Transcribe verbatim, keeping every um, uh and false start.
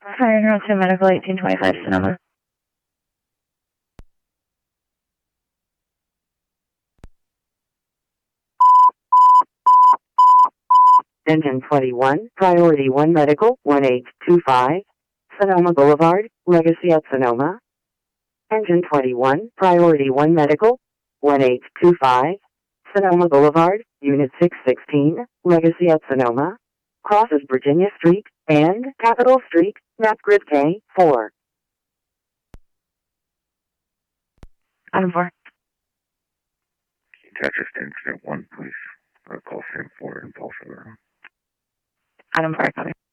Fire General two Medical eighteen twenty-five Sonoma. Engine twenty-one, Priority one Medical, one eight two five, Sonoma Boulevard, Legacy at Sonoma. Engine twenty-one, Priority one Medical, one eight two five, Sonoma Boulevard, Unit six sixteen, Legacy at Sonoma. Crosses Virginia Street and Capitol Street, map grid K four. Item four. Texas Incident one, please. Uh, call Sam four and Paul Sugar. Item four, copy.